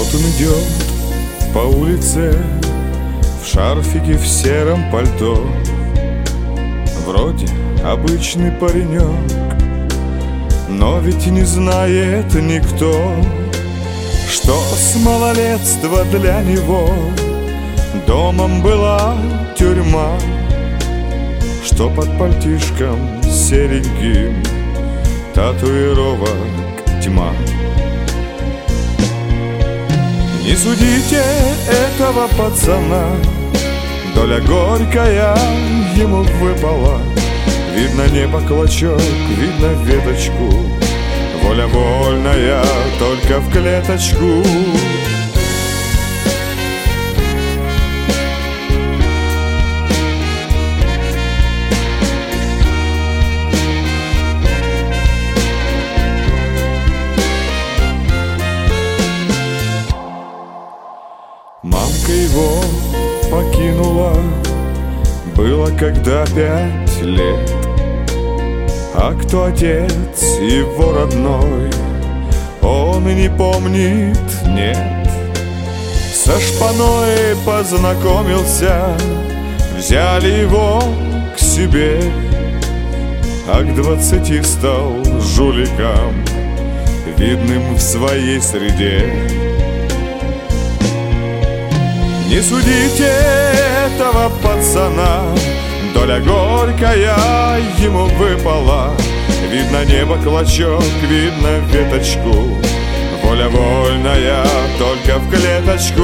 Вот он идет по улице в шарфике, в сером пальто. Вроде обычный паренек, но ведь не знает никто, что с малолетства для него домом была тюрьма, что под пальтишком сереньким татуировок тьма. Не судите этого пацана, доля горькая ему выпала. Видно небо клочок, видно веточку, воля вольная только в клеточку. Мамка его покинула, было когда 5 лет. А кто отец его родной, он и не помнит, нет. Со шпаной познакомился, взяли его к себе, а к 20 стал жуликом, видным в своей среде. Не судите этого пацана, доля горькая ему выпала. Видно небо клочок, видно веточку, воля вольная только в клеточку.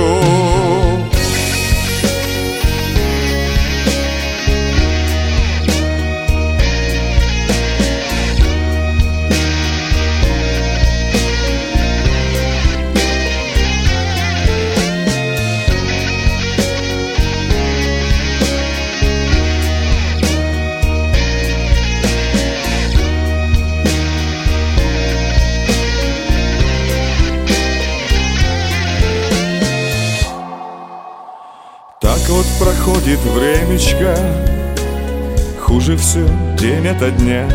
Так вот проходит времечко, хуже все день ото дня.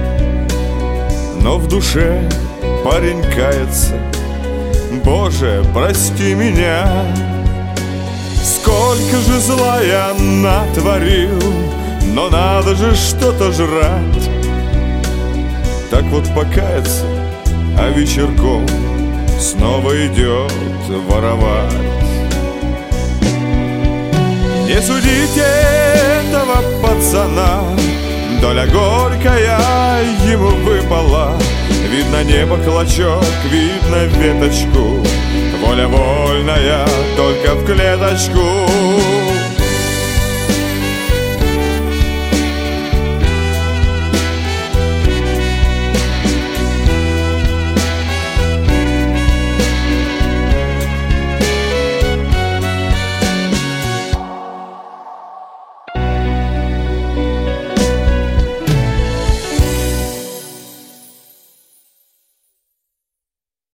Но в душе парень кается: Боже, прости меня. Сколько же зла я натворил, но надо же что-то жрать. Так вот покаяться, а вечерком снова идет воровать. Не судите этого пацана, доля горькая ему выпала. Видно небо клочок, видно веточку, воля вольная только в клеточку.